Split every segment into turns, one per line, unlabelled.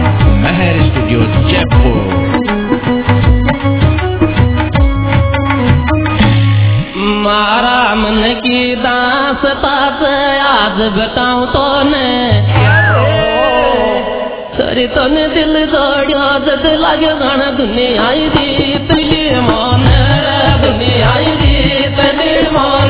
महर studio Jaipur.
मारा मन की दास्तां आज बताऊं तो ने सरी तो ने दिल जोड़ियो जद लागे गाना दुनिया दी तुली मन दुनिया दी तुली मन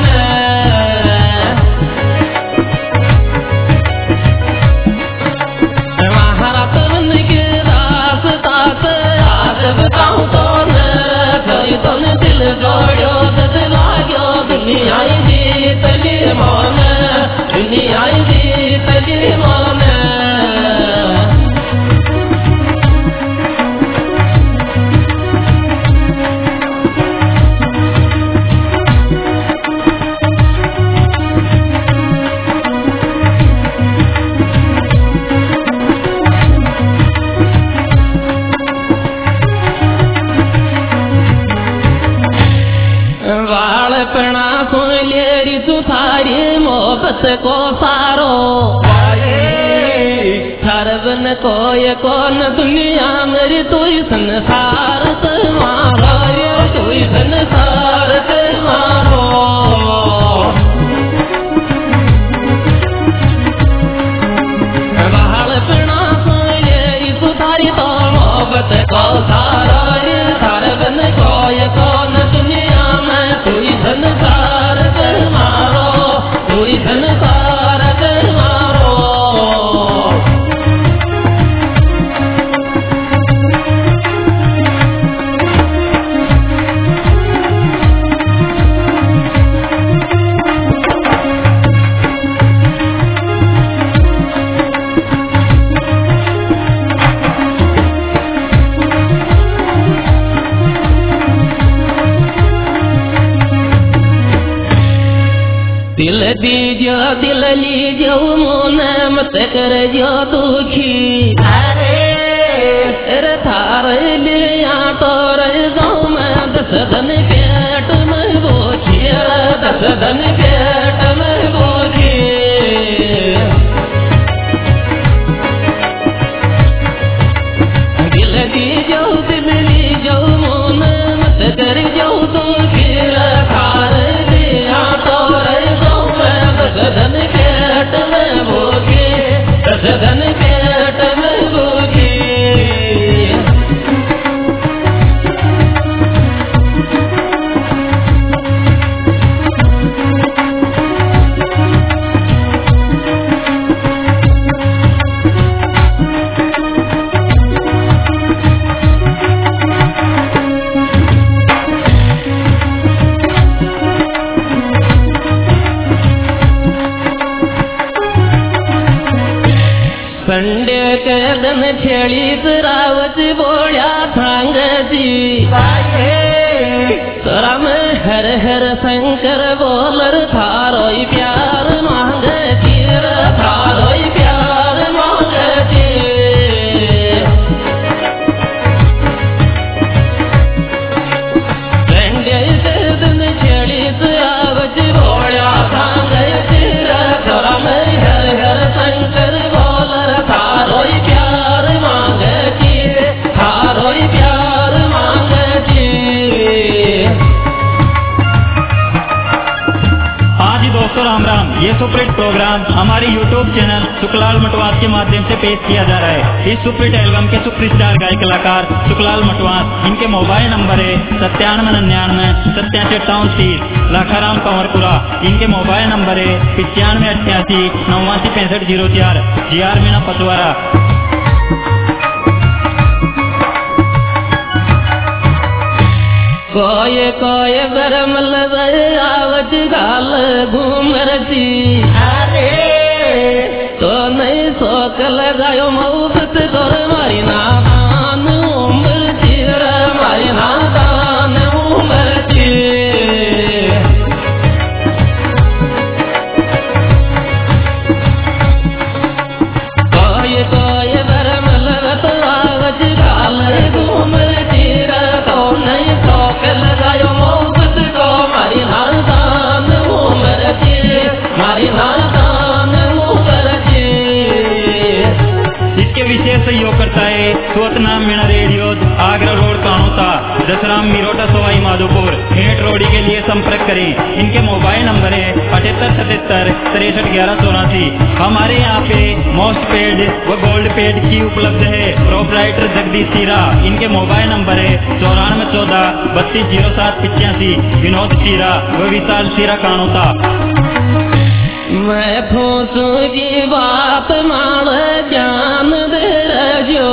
महारा तो मन की दास्तां आज बताऊं तो ने सरी तो ने दिल जोड़ियो जद लागो दुनिया दी तुली मन दुनिया दी तुली मन मोहब्बत को सारो सरवन कोई कौन दुनिया मेरी तू संसार तुम्हारा तू संसार तुम्हारो बालपना सुनेरी सुधारी तो मोहब्बत को सारो सरवन कोई कौन दुनिया में तू संसार तुम्हारो संसार तुम्हारो दिल दीजो दिल लीजो मोन मत कर जो दुखी अरे थार लिया तो जाऊं मैं 10 दिन पेट में बोझी 10 दिन पेट में बोझी दिल दीजो दिल लीजो मोन मत कर जो दुखी थार लिया तो धन पेट में भोगी 10 धन पेट में भोगी संडे के दिन छेड़ी रावत बोलिया सांगती तोरा में हर हर शंकर बोलर थारो प्यार मांगती थारो प्यार मांगती संडे के दिन छेड़ी रावत बोलिया सांगती तोरा में हर हर शंकर थारो प्यार मांगती थारो प्यार मांगती।
हाँ जी दोस्तों, राम राम। ये सुपरहिट प्रोग्राम हमारे YouTube चैनल सुखलाल मटवास के माध्यम से पेश किया जा रहा है। इस सुपरहिट एल्बम के सुपरस्टार गायक कलाकार सुखलाल मटवास, इनके मोबाइल नंबर है 9799 8758 लाखाराम कंवरपुरा। इनके मोबाइल नंबर है 9588 89 6504 GR मीना पचवारा।
कोई कोई बरमल आवत गाल घूमरती तो नहीं शोक लगायो मुफ्त तोर मारी नादान उम्र तीर मारी नादान उम्र कोई कोई बरमल आवत गाल घूमरती तो नहीं शोक लगायो मुफ्त को मारी नादान उम्र मारी नादान
लिए सहयोग करता है स्वतनाम मीणा रेडियो, आगरा रोड कानोता, दसराम मिरोटा सवाई माधोपुर, हेट रोडी के लिए संपर्क करें। इनके मोबाइल नंबर है 7877 63 11 84। हमारे यहाँ पे मोस्ट पेड व गोल्ड पेड की उपलब्ध है। प्रोपराइटर जगदीश सीरा, इनके मोबाइल नंबर है 94 14 32 07 85। विनोद सीरा व विशाल सीरा कानोता।
मैं फूसू की बात मान जान दे रजो,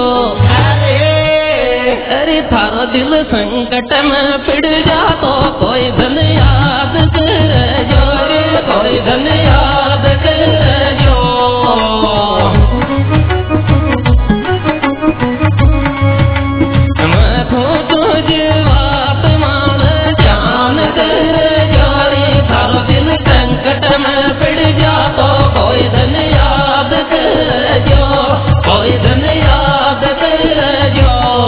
अरे थारा दिल संकट में पिड़ जा तो कोई धन याद कर जो, कोई धन याद कर जो। मैं फूसू की बात मान जान दे रजो, थारा दिल संकट में पिड़ जा तो कोई धन याद कर जो, कोई धन याद कर जो।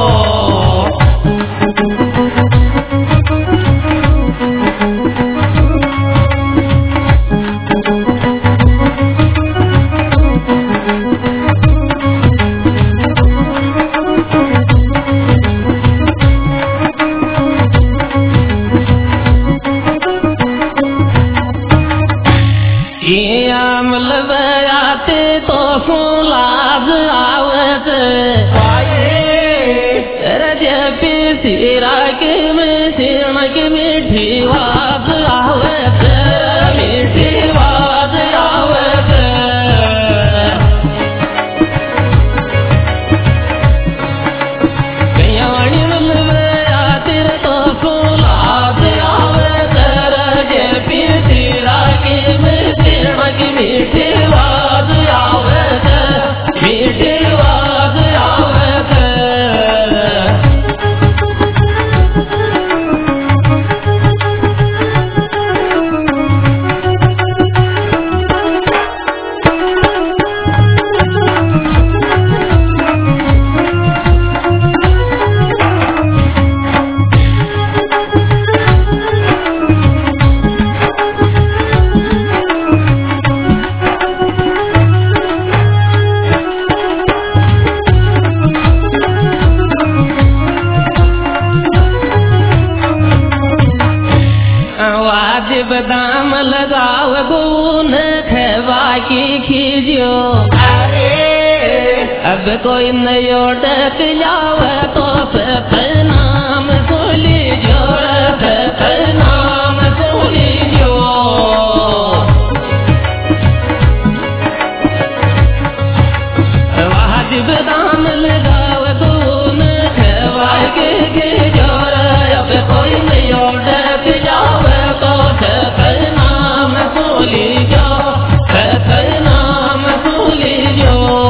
तेरा के में सिरण के मीठी बात आवत, मीठी बात आवत। कयाणी मलबया तेरे तो फुलाद आवत, रजे पी तेरा के में सिरण के मीठी बात आवत, मीठी बात आवत। दाम लगाओ गुन खवा की खींचो, अब कोई नयो डक जाओ तो नाम खोली जो, नाम खोली जो। वाजिब दाम लगाओ गुन खवा की खींचो, अब कोई नयो डक जाओ तो नाम खोली जो, नाम खोली जो।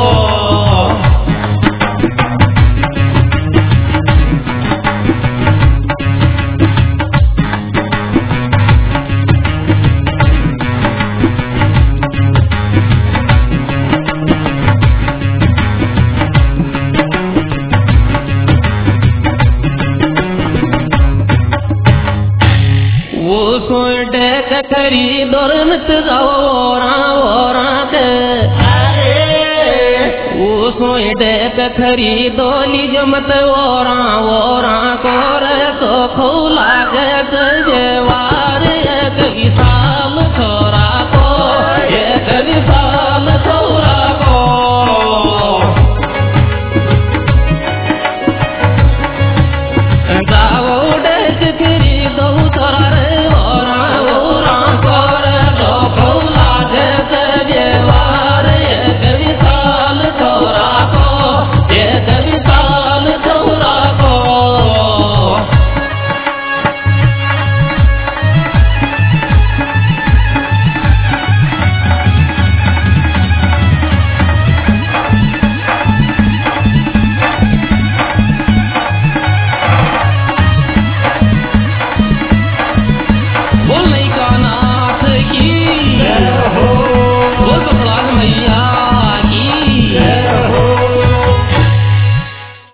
खरीदोर मत जाओ ओरा के, वो सोए डेक खरीदो लीजो मत ओरा को रे तो खोला के जेवा